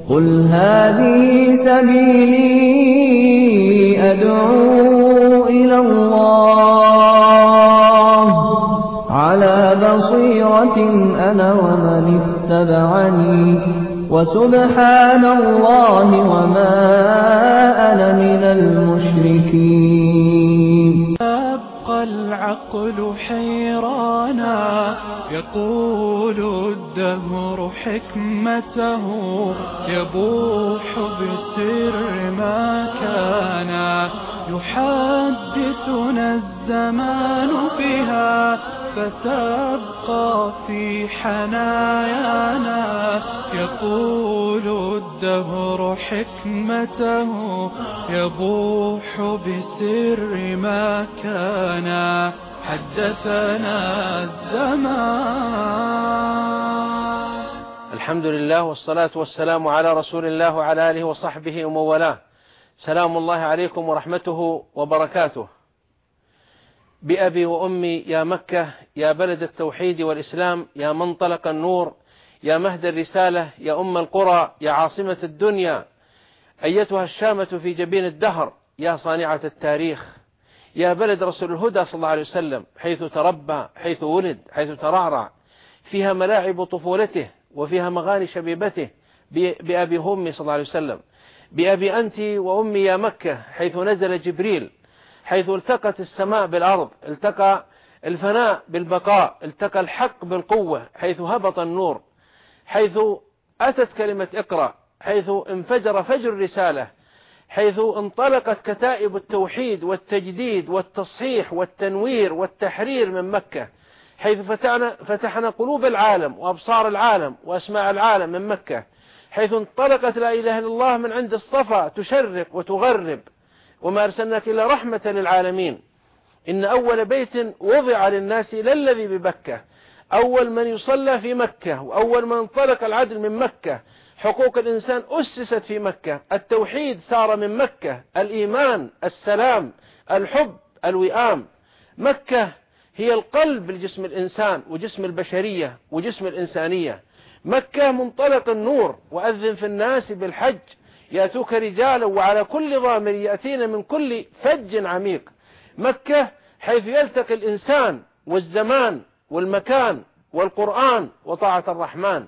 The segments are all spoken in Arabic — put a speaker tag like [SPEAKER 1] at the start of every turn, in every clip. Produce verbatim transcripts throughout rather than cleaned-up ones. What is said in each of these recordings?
[SPEAKER 1] قل هذه سبيلي أدعو إلى الله على بصيرة أنا ومن اتبعني وسبحان الله وما أنا من المشركين.
[SPEAKER 2] يبقى العقل حيرانا يقول الدهر حكمته يبوح بسر ما كان يحدثنا الزمان بها فتبقى في حنايانا يقول الدهر حكمته يبوح بسر ما كان حدثنا الزمان.
[SPEAKER 3] الحمد لله والصلاة والسلام على رسول الله وعلى آله وصحبه ومن والاه. سلام الله عليكم ورحمته وبركاته. بأبي وأمي يا مكة، يا بلد التوحيد والإسلام، يا منطلق النور، يا مهد الرسالة، يا أم القرى، يا عاصمة الدنيا، أيتها الشامة في جبين الدهر، يا صانعة التاريخ، يا بلد رسول الهدى صلى الله عليه وسلم، حيث تربى، حيث ولد، حيث ترعرع، فيها ملاعب طفولته وفيها مغاني شبيبته. بأبي وأمي صلى الله عليه وسلم. بأبي أنت وأمي يا مكة، حيث نزل جبريل، حيث التقت السماء بالأرض، التقى الفناء بالبقاء، التقى الحق بالقوة، حيث هبط النور، حيث أتت كلمة اقرأ، حيث انفجر فجر الرسالة، حيث انطلقت كتائب التوحيد والتجديد والتصحيح والتنوير والتحرير من مكة، حيث فتحنا, فتحنا قلوب العالم وأبصار العالم وأسماع العالم من مكة، حيث انطلقت لا إله إلا الله من عند الصفا تشرق وتغرب، وما أرسلناك إلا رحمة للعالمين. إن أول بيت وضع للناس للذي ببكة، أول من يصلى في مكة، وأول من انطلق العدل من مكة، حقوق الإنسان أسست في مكة، التوحيد سار من مكة، الإيمان، السلام، الحب، الوئام. مكة هي القلب لجسم الإنسان وجسم البشرية وجسم الإنسانية. مكة منطلق النور، وأذن في الناس بالحج يأتوك رجالا وعلى كل ضامر يأتين من كل فج عميق. مكة حيث يلتقي الإنسان والزمان والمكان والقرآن وطاعة الرحمن.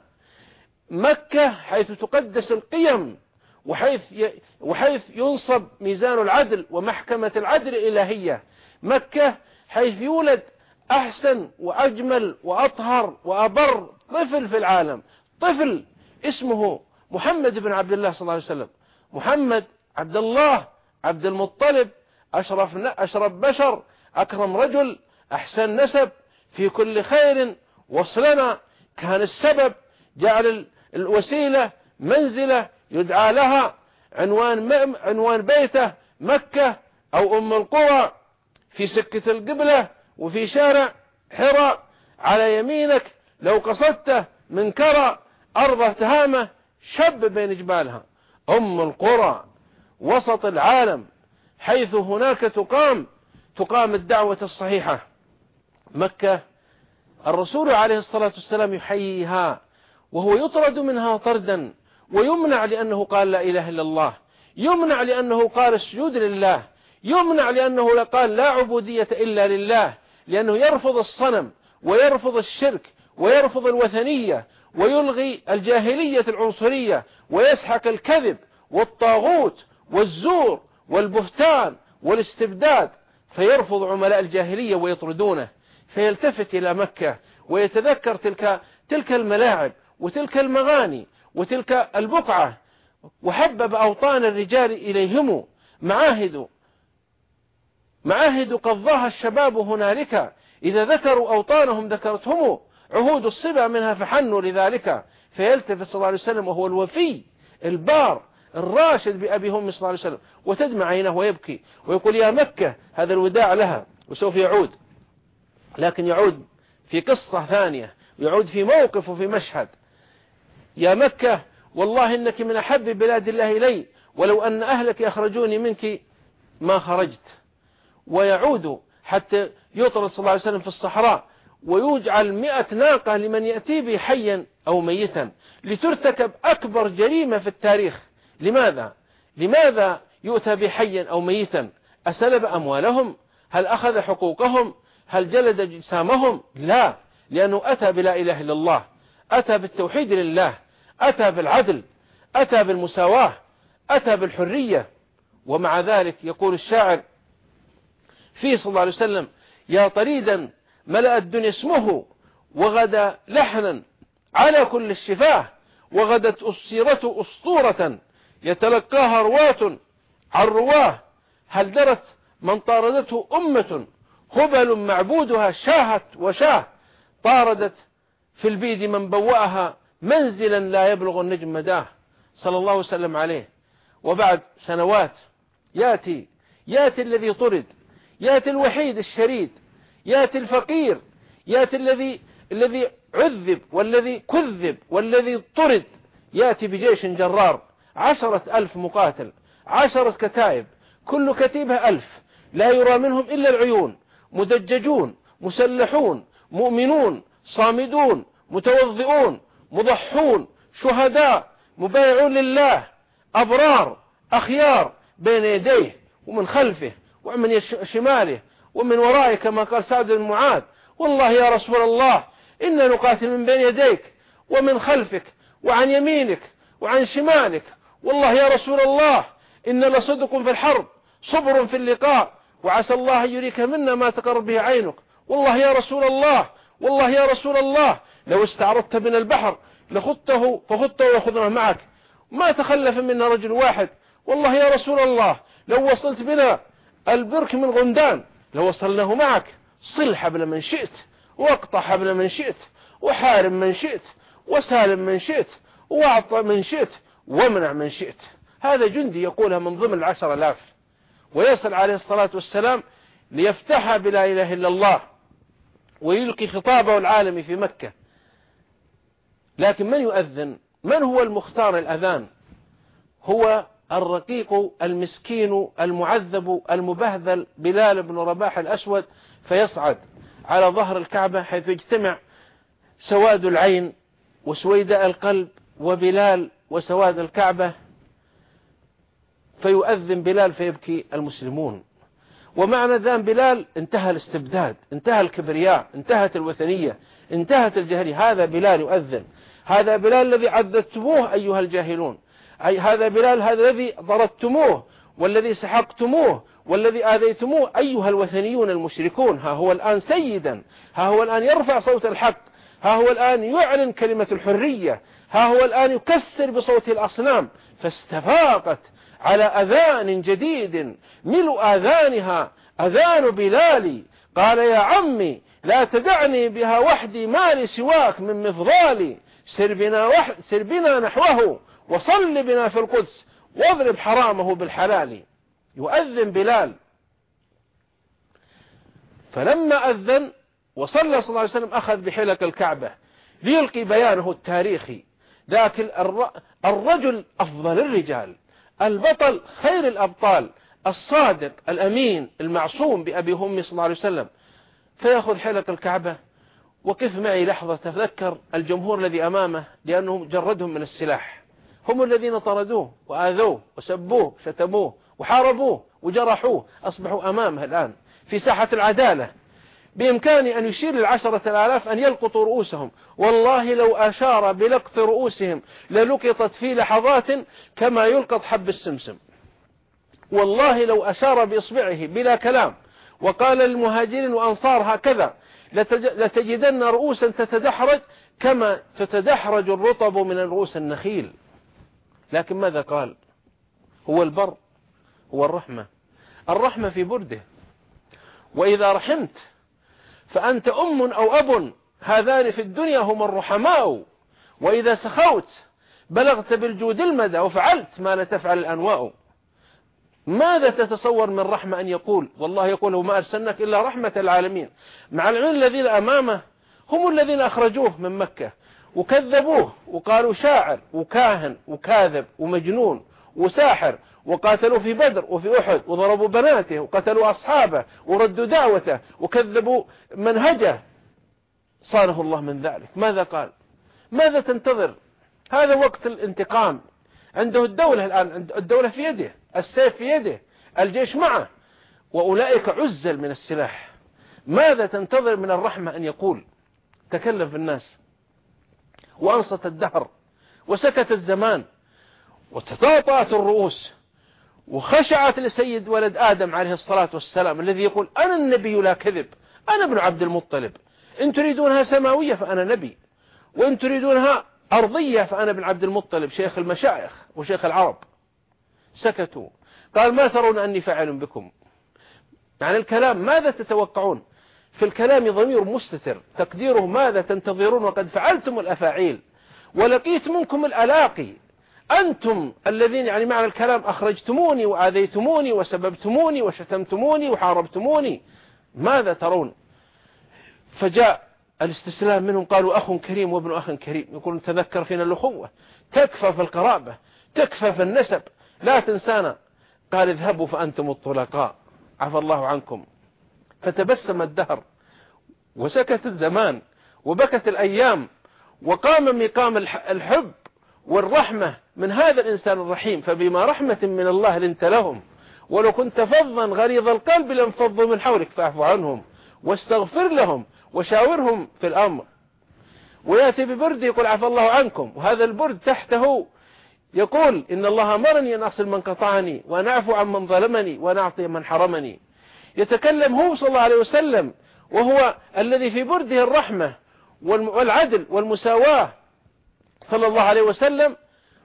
[SPEAKER 3] مكة حيث تقدس القيم، وحيث وحيث ينصب ميزان العدل ومحكمة العدل الإلهية. مكة حيث يولد أحسن وأجمل وأطهر وأبر طفل في العالم، طفل اسمه محمد بن عبد الله صلى الله عليه وسلم. محمد عبد الله عبد المطلب، أشرف أشرف بشر، أكرم رجل، أحسن نسب، في كل خير وصلنا، كان السبب، جعل الوسيلة منزلة يدعى لها، عنوان عنوان بيته مكة أو أم القرى، في سكة القبلة وفي شارع حراء، على يمينك لو قصدته من كرى أرض تهامة شب بين جبالها. أم القرى وسط العالم، حيث هناك تقام تقام الدعوة الصحيحة. مكة الرسول عليه الصلاة والسلام يحييها وهو يطرد منها طردا، ويمنع لأنه قال لا إله إلا الله، يمنع لأنه قال السجود لله، يمنع لأنه قال لا عبودية إلا لله، لأنه يرفض الصنم ويرفض الشرك ويرفض الوثنية ويلغي الجاهلية العنصرية ويسحق الكذب والطاغوت والزور والبهتان والاستبداد، فيرفض عملاء الجاهلية ويطردونه، فيلتفت إلى مكة ويتذكر تلك تلك الملاعب وتلك المغاني وتلك البقعة. وحبب أوطان الرجال إليهم معاهد معاهد قضاها الشباب هنالك، إذا ذكروا أوطانهم ذكرتهم عهود الصبا منها فحنوا لذلك. فيلتفت صلى الله عليه وسلم وهو الوفي البار الراشد بأبي هم صلى الله عليه وسلم، وتدمع عينه ويبكي ويقول يا مكة، هذا الوداع لها وسوف يعود، لكن يعود في قصة ثانية، يعود في موقف وفي مشهد. يا مكة والله إنك من أحب بلاد الله إلي، ولو أن أهلك يخرجوني منك ما خرجت. ويعود حتى يطرد صلى الله عليه وسلم في الصحراء، ويجعل مئة ناقة لمن يأتي به حيا أو ميتا، لترتكب أكبر جريمة في التاريخ. لماذا؟ لماذا يؤتى به حيا أو ميتا؟ أسلب أموالهم؟ هل أخذ حقوقهم؟ هل جلد جسامهم؟ لا، لأنه أتى بلا إله إلا الله، أتى بالتوحيد لله، أتى بالعدل، أتى بالمساواة، أتى بالحرية. ومع ذلك يقول الشاعر فيه صلى الله عليه وسلم: يا طريدا ملأ الدنيا اسمه، وغدا لحنا على كل الشفاه، وغدت السيرة أسطورة يتلقاها رواة عن رواه، هل درت من طاردته أمة، هبل معبودها شاهت وشاه، طاردت في البيد من بوأها منزلا لا يبلغ النجم مداه. صلى الله وسلم عليه. وبعد سنوات يأتي يأتي الذي طرد، يأتي الوحيد الشريد، يأتي الفقير، يأتي الذي الذي عذب والذي كذب والذي طرد، يأتي بجيش جرار، عشرة ألف مقاتل، عشرة كتائب، كل كتيبة ألف، لا يرى منهم إلا العيون، مدججون، مسلحون، مؤمنون، صامدون، متوضئون، مضحون، شهداء، مبايعون لله، أبرار، أخيار، بين يديه ومن خلفه ومن شماله ومن ورائه، كما قال سعد بن معاذ: والله يا رسول الله إنا نقاتل من بين يديك ومن خلفك وعن يمينك وعن شمالك، والله يا رسول الله إن لصدق في الحرب، صبر في اللقاء، وعسى الله يريك منا ما تقر به عينك، والله يا رسول الله، والله يا رسول الله لو استعرضت بنا البحر لخضته فخضته وخذنا معك، ما تخلف منا رجل واحد، والله يا رسول الله لو وصلت بنا البرك من غندان لو وصلناه معك، صل حبل من شئت، واقطع حبل من شئت، وحارم من شئت، وسالم من شئت، واعطى من شئت، ومنع من شئت. هذا جندي يقولها من ضمن العشر الاف، ويصل عليه الصلاة والسلام ليفتح بلا إله إلا الله ويلقي خطابه العالمي في مكة. لكن من يؤذن؟ من هو المختار الأذان؟ هو الرقيق المسكين المعذب المبهذل بلال بن رباح الأسود، فيصعد على ظهر الكعبة حيث يجتمع سواد العين وسويداء القلب وبلال وسواد الكعبة، فيؤذن بلال فيبكي المسلمون. ومعنى ذان بلال انتهى الاستبداد، انتهى الكبرياء، انتهت الوثنية، انتهت الجاهلية. هذا بلال يؤذن، هذا بلال الذي عذبتموه أيها الجاهلون، أي هذا بلال هذا الذي ضربتموه والذي سحقتموه والذي آذيتموه أيها الوثنيون المشركون. ها هو الآن سيدا، ها هو الآن يرفع صوت الحق، ها هو الآن يعلن كلمة الحرية، ها هو الآن يكسر بصوت الأصنام. فاستفاقت على أذان جديد ملء آذانها أذان بلال، قال: يا عمي لا تدعني بها وحدي، ما لي سواك من مفضالي، سر بنا, وح... سر بنا نحوه وصل بنا في القدس واضرب حرامه بالحلال. يؤذن بلال. فلما أذن وصلى صلى الله عليه وسلم أخذ بحلق الكعبة ليلقي بيانه التاريخي، لكن الرجل أفضل الرجال، البطل خير الأبطال، الصادق الأمين المعصوم بأبي همي صلى الله عليه وسلم، فيأخذ حلق الكعبة. وقف معي لحظة تذكر الجمهور الذي أمامه، لأنهم جردهم من السلاح، هم الذين طردوه وآذوه وسبوه شتموه وحاربوه وجرحوه، أصبحوا أمامه الآن في ساحة العدالة. بإمكانه أن يشير للعشرة الآلاف أن يلقطوا رؤوسهم، والله لو أشار بلقط رؤوسهم للقطت في لحظات كما يلقط حب السمسم. والله لو أشار بإصبعه بلا كلام وقال للمهاجرين وأنصار هكذا لتجدن رؤوسا تتدحرج كما تتدحرج الرطب من رؤوس النخيل. لكن ماذا قال؟ هو البر، هو الرحمة، الرحمة في برده. وإذا رحمت فأنت أم أو أب، هذان في الدنيا هم الرحماء، وإذا سخوت بلغت بالجود المدى وفعلت ما لا تفعل الأنواء. ماذا تتصور من رحمة أن يقول والله يقول وما أرسلناك إلا رحمة العالمين، مع العلم الذين أمامه هم الذين أخرجوه من مكة وكذبوه وقالوا شاعر وكاهن وكاذب ومجنون وساحر، وقاتلوا في بدر وفي أحد وضربوا بناته وقتلوا أصحابه وردوا دعوته وكذبوا منهجه. صانه الله من ذلك. ماذا قال؟ ماذا تنتظر؟ هذا وقت الانتقام. عنده الدولة الآن، الدولة في يده، السيف في يده، الجيش معه، وأولئك عزل من السلاح. ماذا تنتظر من الرحمة أن يقول؟ تكلم في الناس، وأنصت الدهر، وسكت الزمان، وتطاطأت الرؤوس، وخشعت لسيد ولد آدم عليه الصلاة والسلام الذي يقول أنا النبي لا كذب، أنا ابن عبد المطلب، إن تريدونها سماوية فأنا نبي، وإن تريدونها أرضية فأنا ابن عبد المطلب شيخ المشايخ وشيخ العرب. سكتوا. قال ما ترون أني فاعل بكم؟ يعني الكلام ماذا تتوقعون؟ في الكلام ضمير مستتر تقديره ماذا تنتظرون وقد فعلتم الأفاعيل ولقيت منكم الألاقي، أنتم الذين يعني معنى الكلام أخرجتموني وآذيتموني وسببتموني وشتمتموني وحاربتموني. ماذا ترون؟ فجاء الاستسلام منهم، قالوا أخ كريم وابن أخ كريم. يقول تذكر فينا الأخوة، تكفى في القرابة، تكفى في النسب، لا تنسانا. قال اذهبوا فأنتم الطلقاء عفى الله عنكم. فتبسم الدهر وسكت الزمان وبكت الأيام، وقام مقام الحب والرحمة من هذا الإنسان الرحيم. فبما رحمة من الله لنت لهم، ولو كنت فظا غليظ القلب لانفضوا من حولك فاعف عنهم واستغفر لهم وشاورهم في الأمر. ويأتي ببرد يقول عفى الله عنكم، وهذا البرد تحته يقول إن الله أمرني أن أغسل من قطعني وأن أعفو عن من ظلمني وأن أعطي من حرمني. يتكلم هو صلى الله عليه وسلم وهو الذي في برده الرحمة والعدل والمساواة صلى الله عليه وسلم.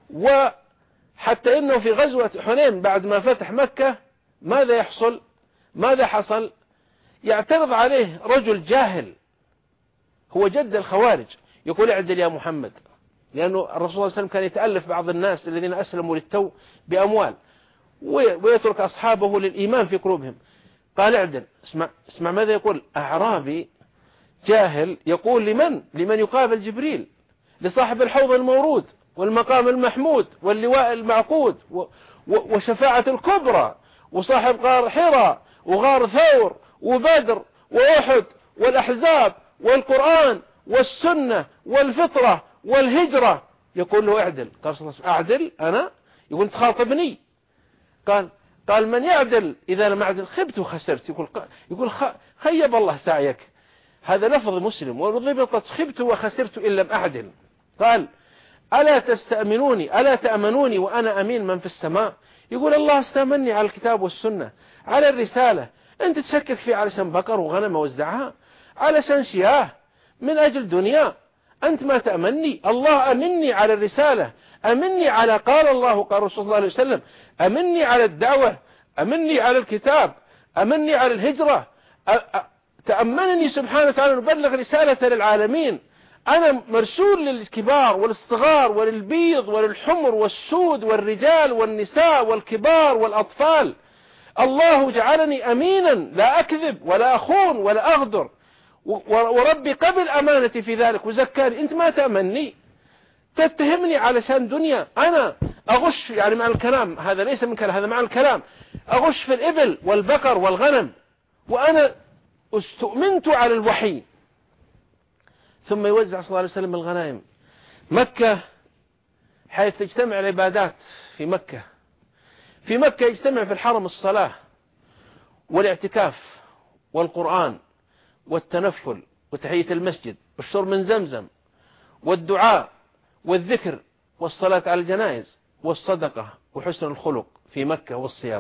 [SPEAKER 3] وحتى إنه في غزوة حنين بعد ما فتح مكة ماذا يحصل؟ ماذا حصل؟ يعترض عليه رجل جاهل هو جد الخوارج، يقول اعدل يا محمد، لأنه الرسول صلى الله عليه وسلم كان يتألف بعض الناس الذين أسلموا للتو بأموال ويترك أصحابه للإيمان في قلوبهم. قال اعدل. اسمع, اسمع ماذا يقول. أعرابي جاهل يقول لمن؟ لمن يقابل جبريل، لصاحب الحوض المورود والمقام المحمود واللواء المعقود وشفاعة الكبرى وصاحب غار حراء وغار ثور وبدر وأحد والأحزاب والقرآن والسنة والفطرة والهجرة. يقول له اعدل. قال صلى الله عليه وسلم اعدل أنا؟ يقول تخاطبني. قال قال من يعدل إذا لم أعدل خبت وخسرت. يقول يقول خيب الله سعيك. هذا لفظ مسلم، وضبطت خبت وخسرت إن لم أعدل. قال ألا تستأمنوني ألا تأمنوني وأنا أمين من في السماء؟ يقول الله استأمني على الكتاب والسنة، على الرسالة. أنت تشكك في علشان بقر وغنم وزعها، علشان شياه من أجل دنيا. أنت ما تأمني. الله أمني على الرسالة، أمني على قال الله قال رسول الله عليه وسلم، أمني على الدعوة، أمني على الكتاب، أمني على الهجرة. تأمنني سبحانه وتعالى نبلغ رسالة للعالمين. أنا مرسول للكبار والصغار وللبيض وللحمر والسود والرجال والنساء والكبار والأطفال. الله جعلني أمينا لا أكذب ولا أخون ولا أغدر، وربي قبل أمانتي في ذلك وزكاني. أنت ما تأمني، تتهمني علشان دنيا. أنا أغش يعني مع الكلام، هذا ليس من كلام، هذا مع الكلام. أغش في الإبل والبقر والغنم وأنا استؤمنت على الوحي. ثم يوزع صلى الله عليه وسلم الغنائم. مكة حيث تجتمع العبادات في مكة. في مكة يجتمع في الحرم الصلاة والاعتكاف والقرآن والتنفل وتحية المسجد والشرب من زمزم والدعاء والذكر والصلاة على الجنائز والصدقة وحسن الخلق في مكة والصيام.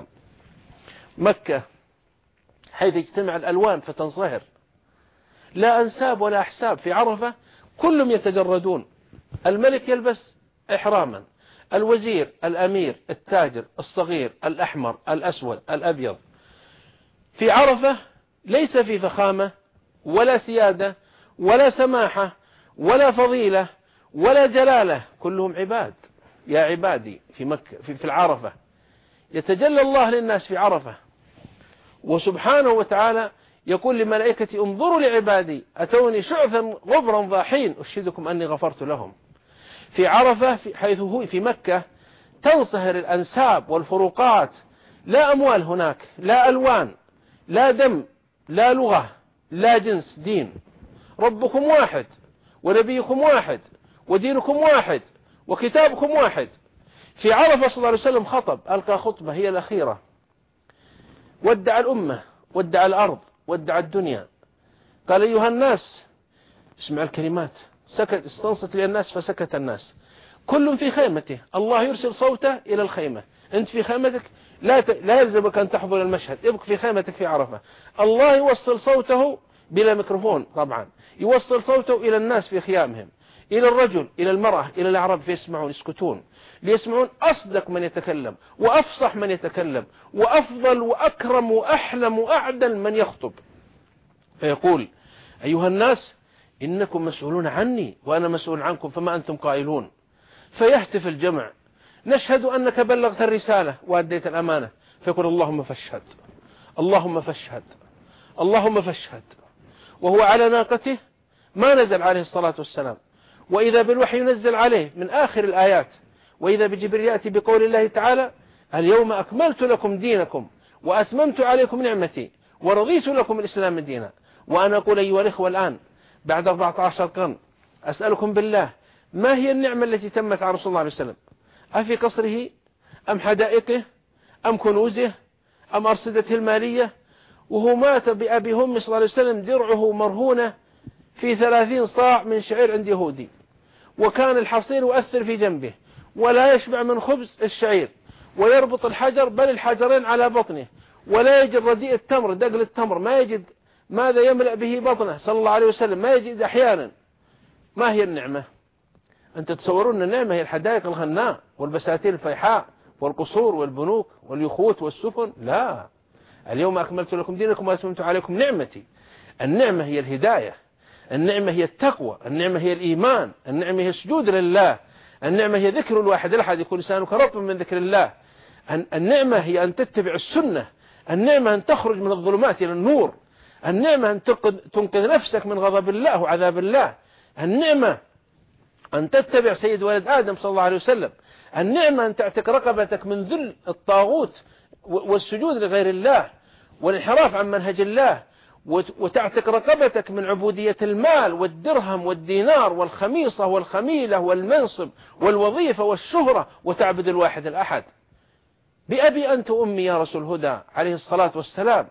[SPEAKER 3] مكة حيث يجتمع الألوان فتنصهر، لا أنساب ولا أحساب. في عرفة كلهم يتجردون، الملك يلبس إحراما، الوزير، الأمير، التاجر، الصغير، الأحمر، الأسود، الأبيض. في عرفة ليس في فخامة ولا سيادة ولا سماحة ولا فضيلة ولا جلالة، كلهم عباد. يا عبادي في مكة في, في العرفة يتجلى الله للناس في عرفة، وسبحانه وتعالى يقول لملائكتي انظروا لعبادي أتوني شعثا غبرا ضاحين أشهدكم أني غفرت لهم. في عرفة في حيث هو في مكة تنصهر الأنساب والفروقات، لا أموال هناك، لا ألوان، لا دم، لا لغة، لا جنس دين. ربكم واحد ونبيكم واحد ودينكم واحد وكتابكم واحد. في عرفة صلى الله عليه وسلم خطب، ألقى خطبة هي الأخيرة، ودع الأمة، ودع الأرض، ودع الدنيا. قال أيها الناس، اسمع الكلمات، سكت، استنصت للناس فسكت الناس. كل في خيمته، الله يرسل صوته إلى الخيمة، أنت في خيمتك لا ت... لا يلزمك أن تحضر المشهد، ابق في خيمتك في عرفة. الله يوصل صوته بلا ميكروفون، طبعا يوصل صوته إلى الناس في خيامهم، إلى الرجل، إلى المرأة، إلى الأعراب، فيسمعون، يسكتون، ليسمعون أصدق من يتكلم وأفصح من يتكلم وأفضل وأكرم وأحلم وأعدل من يخطب. فيقول أيها الناس إنكم مسؤولون عني وأنا مسؤول عنكم، فما أنتم قائلون؟ فيهتف الجمع نشهد أنك بلغت الرسالة وأديت الأمانة. فيقول اللهم فاشهد، اللهم فاشهد، اللهم فاشهد. وهو على ناقته ما نزل عليه الصلاة والسلام، وإذا بالوحي ينزل عليه من آخر الآيات، وإذا بجبريل يأتي بقول الله تعالى اليوم أكملت لكم دينكم وأتممت عليكم نعمتي ورضيت لكم الإسلام دينا. وأنا أقول أيها الإخوة الآن بعد أربعة عشر قرن أسألكم بالله، ما هي النعمة التي تمت على رسول الله عليه وسلم؟ أفي قصره أم حدائقه أم كنوزه أم أرصدته المالية؟ وهو مات بأبي هم صلى الله عليه وسلم درعه مرهونة في ثلاثين صاع من شعير عند يهودي، وكان الحصير يؤثر في جنبه ولا يشبع من خبز الشعير، ويربط الحجر بل الحجرين على بطنه، ولا يجد رديء التمر، دقل التمر ما يجد ماذا يملأ به بطنه صلى الله عليه وسلم، ما يجد أحيانا. ما هي النعمة؟ أنت تتصورون النعمة هي الحدائق الغناء والبساتين الفيحاء والقصور والبنوك واليخوت والسفن؟ لا، اليوم أكملت لكم دينكم وأتممت عليكم نعمتي. النعمة هي الهداية، النعمة هي التقوى، النعمة هي الإيمان، النعمة هي السجود لله، النعمة هي ذكر الواحد الأحد يكون لسانك رطبا من ذكر الله، النعمة هي أن تتبع السنة، النعمة أن تخرج من الظلمات إلى النور، النعمة أن تنقذ نفسك من غضب الله وعذاب الله، النعمة أن تتبع سيد ولد آدم صلى الله عليه وسلم، النعمة أن تعتق رقبتك من ذل الطاغوت والسجود لغير الله والانحراف عن منهج الله، وتعتق رقبتك من عبودية المال والدرهم والدينار والخميصة والخميلة والمنصب والوظيفة والشهرة، وتعبد الواحد الأحد. بأبي أنت أمي يا رسول الهدى عليه الصلاة والسلام،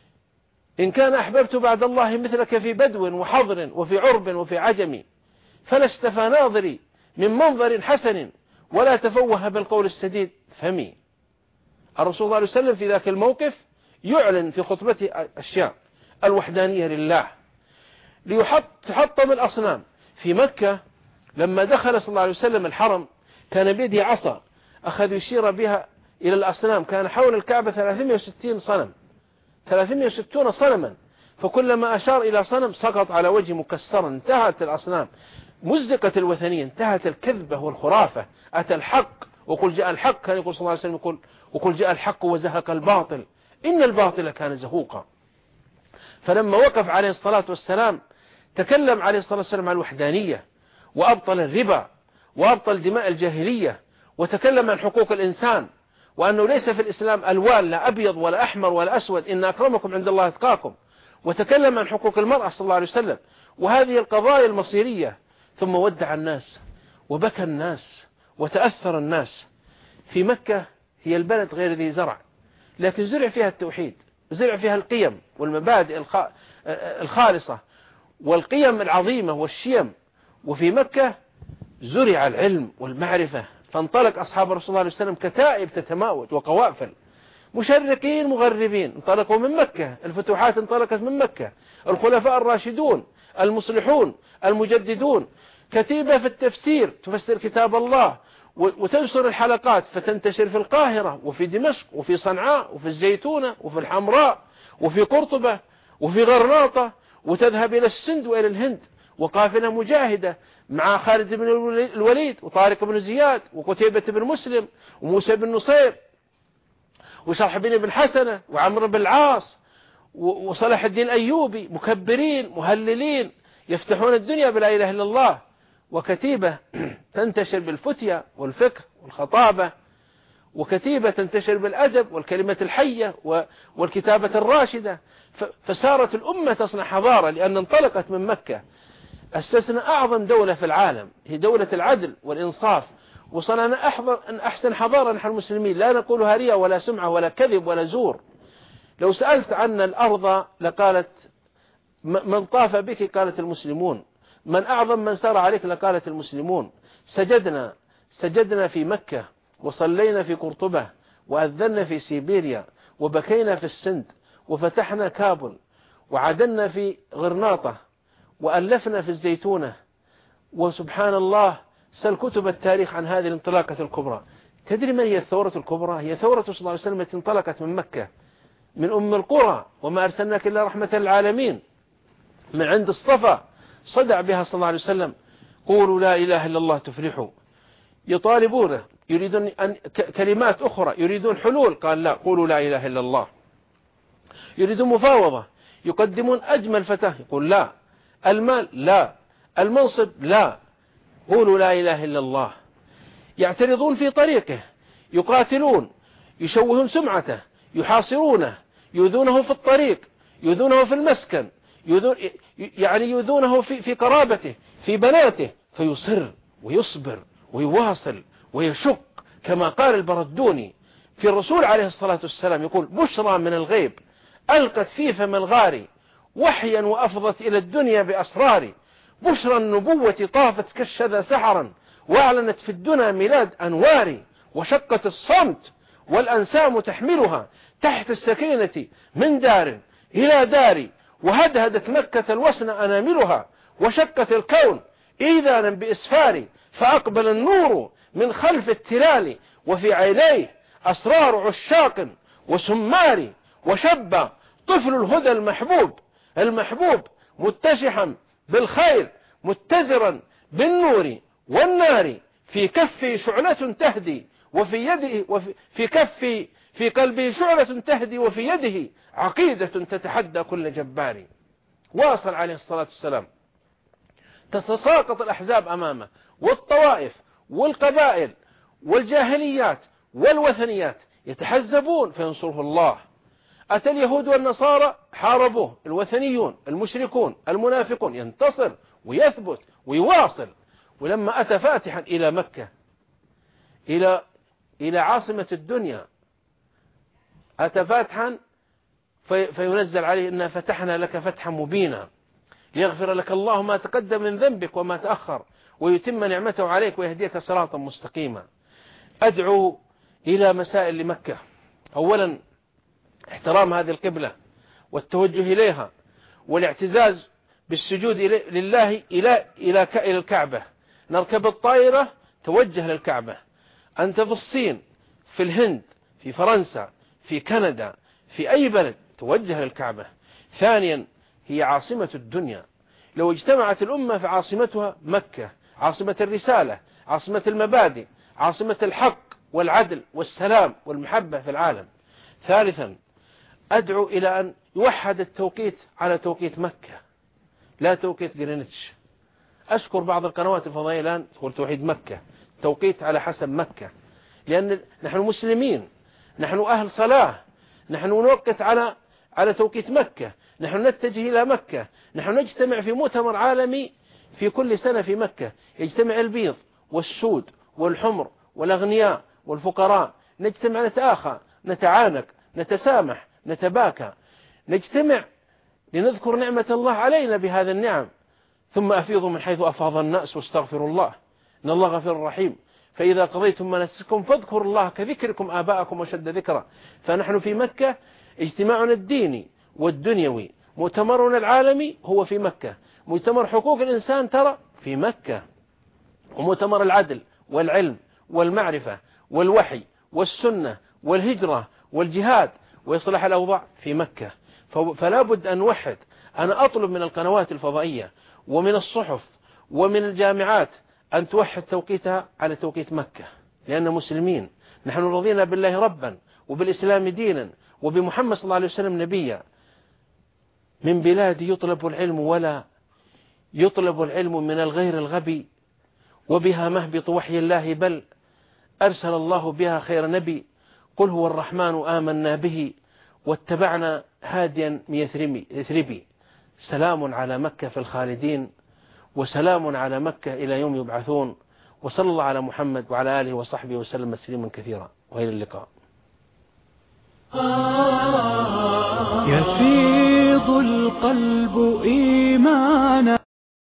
[SPEAKER 3] إن كان أحببت بعد الله مثلك في بدو وحضر وفي عرب وفي عجم، فلا استفى ناظري من منظر حسن ولا تفوه بالقول السديد فمي. الرسول صلى الله عليه وسلم في ذاك الموقف يعلن في خطبته أشياء: الوحدانية لله، ليحطم الأصنام. في مكة لما دخل صلى الله عليه وسلم الحرم كان بيده عصا أخذ يشير بها إلى الأصنام، كان حول الكعبة ثلاثمائة وستين صنم، ثلاثمائة وستين صنما، فكلما أشار إلى صنم سقط على وجه مكسرا. انتهت الأصنام، مزقت الوثنية، انتهت الكذبة والخرافة، أتى الحق وقل جاء الحق. كان يقول صلى الله عليه وسلم يقول وقل جاء الحق وزهق الباطل إن الباطل كان زهوقا. فلما وقف عليه الصلاة والسلام تكلم عليه الصلاة والسلام عن الوحدانية، وأبطل الربا وأبطل دماء الجاهلية، وتكلم عن حقوق الإنسان، وأنه ليس في الإسلام ألوان، لا أبيض ولا أحمر ولا أسود، إن أكرمكم عند الله أتقاكم. وتكلم عن حقوق المرأة صلى الله عليه وسلم وهذه القضايا المصيرية. ثم ودع الناس وبكى الناس وتأثر الناس. في مكة هي البلد غير ذي زرع، لكن زرع فيها التوحيد، زرع فيها القيم والمبادئ الخالصة والقيم العظيمة والشيم. وفي مكة زرع العلم والمعرفة، فانطلق أصحاب رسول الله عليه وسلم كتائب تتماوت وقوافل، مشرقين مغربين، انطلقوا من مكة، الفتوحات انطلقت من مكة، الخلفاء الراشدون المصلحون المجددون، كتيبة في التفسير تفسر كتاب الله وتنشر الحلقات فتنتشر في القاهرة وفي دمشق وفي صنعاء وفي الزيتونة وفي الحمراء وفي قرطبة وفي غرناطة، وتذهب إلى السند وإلى الهند، وقافلة مجاهدة مع خالد بن الوليد وطارق بن زياد وقتيبة بن مسلم وموسى بن نصير وشرح بن ابن حسنة وعمرو بن العاص وصلاح الدين الأيوبي، مكبرين مهللين يفتحون الدنيا بلا إله إلا الله. وكتيبة تنتشر بالفتية والفقه والخطابة وكتيبة تنتشر بالأدب والكلمة الحية والكتابة الراشدة، فصارت الأمة تصنع حضارة لأن انطلقت من مكة. أسسنا أعظم دولة في العالم هي دولة العدل والإنصاف، وصنعنا أحسن حضارة نحن المسلمين، لا نقول هرية ولا سمعة ولا كذب ولا زور. لو سألت عنا الأرض لقالت من طاف بك قالت المسلمون، من أعظم من سار عليك لقالت المسلمون. سجدنا سجدنا في مكة، وصلينا في قرطبة، وأذنا في سيبيريا، وبكينا في السند، وفتحنا كابل، وعدلنا في غرناطة، وألفنا في الزيتونة. وسبحان الله سل كتب التاريخ عن هذه الانطلاقة الكبرى. تدري من هي الثورة الكبرى؟ هي ثورة صلى الله عليه وسلم التي انطلقت من مكة، من أم القرى، وما أرسلناك إلا رحمة للعالمين، من عند الصفا صدع بها صلى الله عليه وسلم: قولوا لا إله إلا الله تفلحوا. يطالبونه، يريدون أن كلمات أخرى، يريدون حلول، قال لا، قولوا لا إله إلا الله. يريدون مفاوضة، يقدمون أجمل فتاة، يقول لا. المال لا، المنصب لا، قولوا لا إله إلا الله. يعترضون في طريقه، يقاتلون، يشوهون سمعته، يحاصرونه، يؤذونه في الطريق، يؤذونه في المسكن، يؤذون يعني يؤذونه في في قرابته، في بناته، فيصر ويصبر ويواصل ويشق، كما قال البردوني في الرسول عليه الصلاة والسلام، يقول: بشرى من الغيب ألقت في فم الغار وحيا وأفضت إلى الدنيا بأسرار، بشرى النبوة طافت كالشذا سحرا وأعلنت في الدنا ميلاد أنوار، وشقت الصمت والأنسام تحملها تحت السكينة من دار إلى دار، وهدهدت مكة الوسن أناملها، وشقت الكون إيذانا بإسفار، فأقبل النور من خلف التلال، وفي عينيه أسرار عشاق وسمار، وشب طفل الهدى المحبوب المحبوب متشحا بالخير متزرا بالنور والنار، في كفه شعلة تهدي وفي يده، وفي في كفه في قلبه شعلة تهدي وفي يده عقيدة تتحدى كل جبار. واصل عليه الصلاة والسلام: تتساقط الأحزاب أمامه، والطوائف والقبائل والجاهليات والوثنيات يتحزبون فينصره الله. أتى اليهود والنصارى حاربوه، الوثنيون المشركون المنافقون، ينتصر ويثبت ويواصل. ولما أتى فاتحا إلى مكة، إلى إلى عاصمة الدنيا، أتى فاتحا في فينزل عليه: إنا فتحنا لك فتحا مبينا ليغفر لك الله ما تقدم من ذنبك وما تأخر ويتم نعمته عليك ويهديك صراطا مستقيما. أدعو إلى مسائل لمكة. أولا احترام هذه القبلة والتوجه إليها، والاعتزاز بالسجود لله إلى إلى الكعبة. نركب الطائرة توجه للكعبة. أنت في الصين، في الهند، في فرنسا، في كندا، في أي بلد، توجه للكعبة. ثانيا هي عاصمة الدنيا، لو اجتمعت الأمة فعاصمتها مكة، عاصمة الرسالة، عاصمة المبادئ، عاصمة الحق والعدل والسلام والمحبة في العالم. ثالثا أدعو إلى أن يوحد التوقيت على توقيت مكة، لا توقيت جرينتش. أشكر بعض القنوات الفضائية الآن تقول توحيد مكة، توقيت على حسب مكة، لأن نحن مسلمين، نحن أهل صلاة، نحن نوقت على على توقيت مكة، نحن نتجه إلى مكة، نحن نجتمع في مؤتمر عالمي في كل سنة في مكة، يجتمع البيض والسود والحمر والأغنياء والفقراء، نجتمع نتآخى نتعانق نتسامح نتباكى، نجتمع لنذكر نعمة الله علينا بهذا النعم. ثم أفيضوا من حيث أفاض الناس واستغفروا الله إن الله غفور رحيم، فإذا قضيتم مناسككم فاذكروا الله كذكركم آباءكم وشد ذكرا. فنحن في مكة اجتماعنا الديني والدنيوي، مؤتمرنا العالمي هو في مكة، مؤتمر حقوق الإنسان ترى في مكة، ومؤتمر العدل والعلم والمعرفة والوحي والسنة والهجرة والجهاد وإصلاح الأوضاع في مكة. فلا بد أن نوحد. أنا أطلب من القنوات الفضائية ومن الصحف ومن الجامعات أن توحد توقيتها على توقيت مكة، لأن مسلمين، نحن رضينا بالله ربا وبالإسلام دينا وبمحمد صلى الله عليه وسلم نبيا. من بلاد يطلب العلم ولا يطلب العلم من الغير الغبي، وبها مهبط وحي الله، بل أرسل الله بها خير نبي. قل هو الرحمن آمنا به واتبعنا هاديا من يثربي. سلام على مكة في الخالدين، وسلام على مكة إلى يوم يبعثون. وصلى الله على محمد وعلى آله وصحبه وسلم تسليما كثيرا، وإلى اللقاء.
[SPEAKER 2] يفيض القلب إيمان